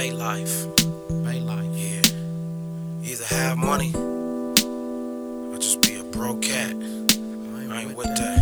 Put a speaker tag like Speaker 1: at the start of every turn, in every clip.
Speaker 1: Bay life. Bay life. Yeah. Either have money or just be a broke cat. I ain't with that.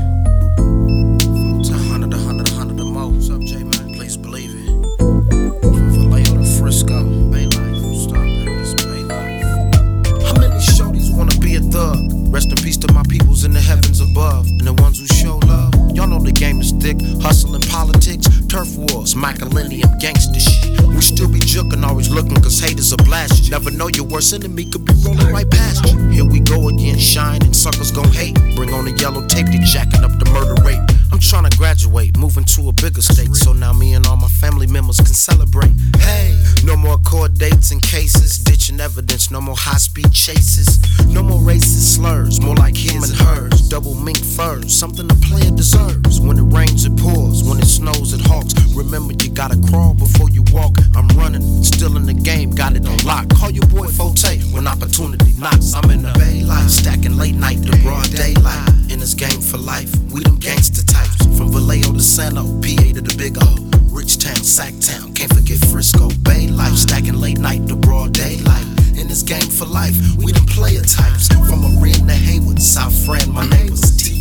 Speaker 1: It's 100, 100, 100 or more. What's up, J man? Please believe it. From Vallejo to Frisco. Bay life. Stop it. It's Bay life. How many shorties wanna be a thug? Rest in peace to my peoples in the heavens above. And the ones who show love. Y'all know the game is thick. Hustle and politics. Turf wars. Machiavellian gangster shit. We still be jukin', always looking, cause haters will blast you. Never know your worst enemy could be rolling right past you. Here we go again, shine and suckers gon' hate. Bring on the yellow tape, they jacking up the murder rate. I'm tryna graduate, moving to a bigger state, so now me and all my family members can celebrate. Hey, no more court dates and cases, ditching evidence, no more high-speed chases. No more racist slurs, more like him and hers. Double mink furs, something a player deserves. When it rains it pours, when it snows it hawks. Remember you gotta crawl before you walk. I'm running, still in the game, got it on lock. Call your boy Forte when opportunity knocks. I'm in the Bay life, stacking late night to broad daylight. In this game for life, we them gangster types. From Vallejo to Sano, PA to the Big O. Rich town, Sac town, can't forget Frisco. Bay life, stacking late night to broad daylight. In this game for life, we them player types. From Marin to Haywood, South Friend, my neighbors.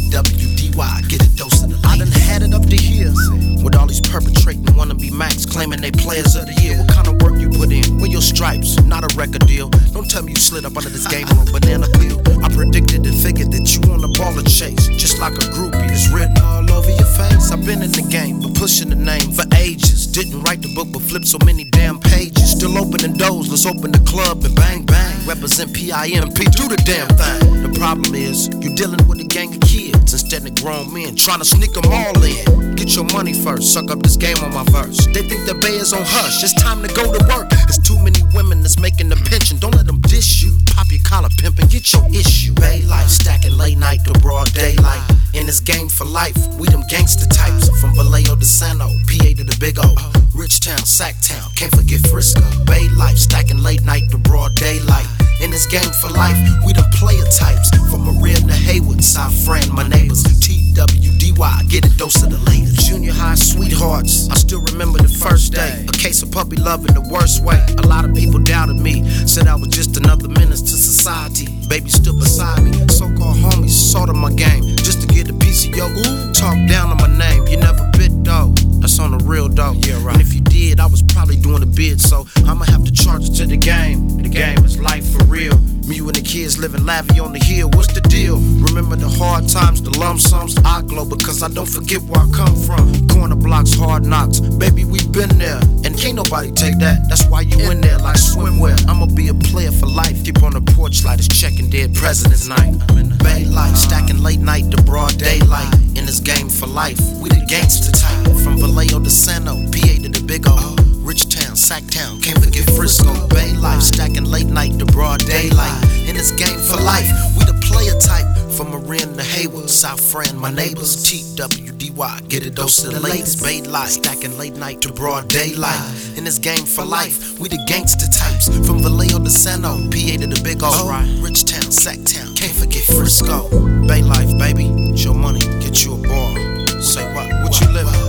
Speaker 1: TWDY, get a dose of the I done had it up to here. With all these perpetrating wannabe Macs claiming they players of the year. What kind of work you put in? Where your stripes? Not a record deal. Don't tell me you slid up under this game on a banana peel. I predicted and figured that you on the ball to chase. Just like a groupie, it's written all over your face. I've been in the game, but pushing the name for ages. Didn't write the book, but flipped so many damn pages. Still opening doors, let's open the club and bang bang. Represent PIMP, do the damn thing. The problem is, you dealing with a gang of kids instead of grown men, trying to sneak them all in. Get your money first, suck up this game on my verse. They think the Bay is on hush, it's time to go to work. There's too many women that's making the pension, don't let them dish you. Pop your collar, pimp, and get your issue. Bay life, stacking late night to broad daylight. In this game for life, we them gangster types. From Vallejo to Sano, PA to the Big O. Rich town, Sac town, can't forget Frisco. Bay life, stacking late night to broad daylight. In this game for life, we them player types. From Marin to Haywood, South Friend, my neighbors. TWDY, get a dose of the latest. Junior high sweethearts, I still remember the first day. A case of puppy love in the worst way. A lot of people doubted me, said I was just another menace to society. Baby stood beside me, so-called homies sought on my game just to get a piece of your talk down on my name. You never bit though, that's on the real though. Yeah, right. And if you did, I was probably doing a bid, so I'ma have to charge it to the game. The game is life for real. Me and the kids living lavish on the hill. What's the deal? Remember the hard times, the lump sums. I glow because I don't forget where I come from. Corner blocks, hard knocks. Baby, we been there, and can't nobody take that. That's why you in there like swimwear. I'ma be a player for life. Keep on the porch light, it's checking dead president's night. I'm in the Bay life, stacking late night to broad daylight. In this game for life, we the gangster type. From Vallejo to Sano, PA to the Big O. Rich town, Sac town, can't forget Frisco. Bay life, stacking late night to broad daylight. In this game for life, we the player type. From Marin to Haywood, South Friend, my neighbors. TWDY, get a dose of the latest. Bay life, stacking late night to broad daylight. In this game for life, we the gangster types. From Vallejo to Sano, PA to the Big O. Rich town, Sac town, can't forget Frisco. Bay life, baby, it's your money, get you a bar. Say what you living?